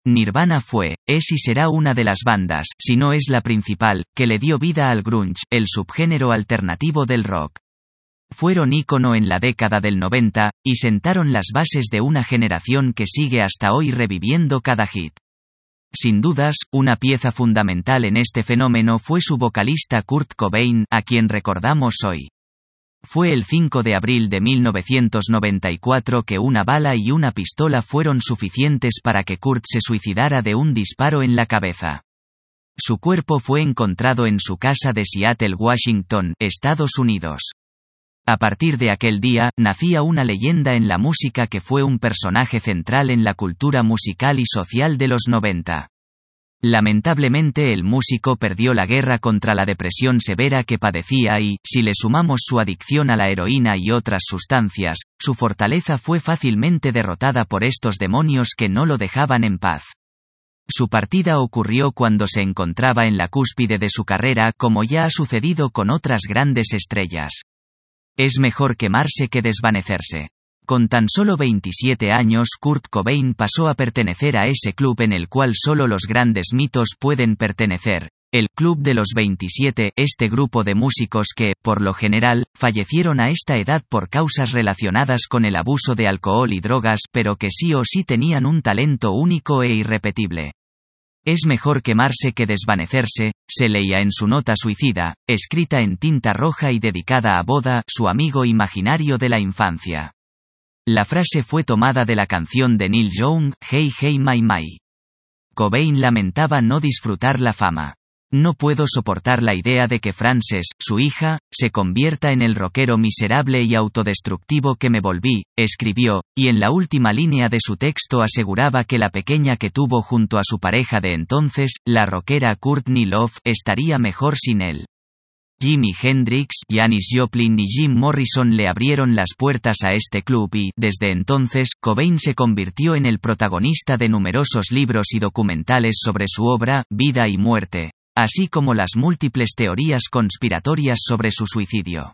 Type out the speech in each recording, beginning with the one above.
Nirvana fue, es y será una de las bandas, si no es la principal, que le dio vida al grunge, el subgénero alternativo del rock. Fueron ícono en la década del 90, y sentaron las bases de una generación que sigue hasta hoy reviviendo cada hit. Sin dudas, una pieza fundamental en este fenómeno fue su vocalista Kurt Cobain, a quien recordamos hoy. Fue el 5 de abril de 1994 que una bala y una pistola fueron suficientes para que Kurt se suicidara de un disparo en la cabeza. Su cuerpo fue encontrado en su casa de Seattle, Washington, Estados Unidos. A partir de aquel día, nacía una leyenda en la música que fue un personaje central en la cultura musical y social de los 90. Lamentablemente el músico perdió la guerra contra la depresión severa que padecía y, si le sumamos su adicción a la heroína y otras sustancias, su fortaleza fue fácilmente derrotada por estos demonios que no lo dejaban en paz. Su partida ocurrió cuando se encontraba en la cúspide de su carrera, como ya ha sucedido con otras grandes estrellas. Es mejor quemarse que desvanecerse. Con tan solo 27 años Kurt Cobain pasó a pertenecer a ese club en el cual solo los grandes mitos pueden pertenecer, el Club de los 27, este grupo de músicos que, por lo general, fallecieron a esta edad por causas relacionadas con el abuso de alcohol y drogas, pero que sí o sí tenían un talento único e irrepetible. Es mejor quemarse que desvanecerse, se leía en su nota suicida, escrita en tinta roja y dedicada a Boda, su amigo imaginario de la infancia. La frase fue tomada de la canción de Neil Young, Hey Hey My My. Cobain lamentaba no disfrutar la fama. No puedo soportar la idea de que Frances, su hija, se convierta en el rockero miserable y autodestructivo que me volví, escribió, y en la última línea de su texto aseguraba que la pequeña que tuvo junto a su pareja de entonces, la rockera Courtney Love, estaría mejor sin él. Jimi Hendrix, Janis Joplin y Jim Morrison le abrieron las puertas a este club y, desde entonces, Cobain se convirtió en el protagonista de numerosos libros y documentales sobre su obra, vida y muerte, así como las múltiples teorías conspiratorias sobre su suicidio.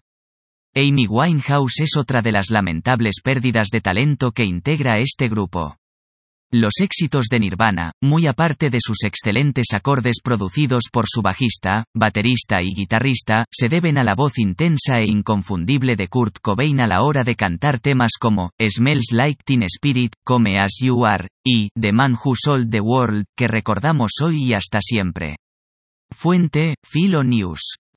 Amy Winehouse es otra de las lamentables pérdidas de talento que integra este grupo. Los éxitos de Nirvana, muy aparte de sus excelentes acordes producidos por su bajista, baterista y guitarrista, se deben a la voz intensa e inconfundible de Kurt Cobain a la hora de cantar temas como Smells Like Teen Spirit, Come As You Are, y The Man Who Sold the World, que recordamos hoy y hasta siempre. Fuente, Philo News.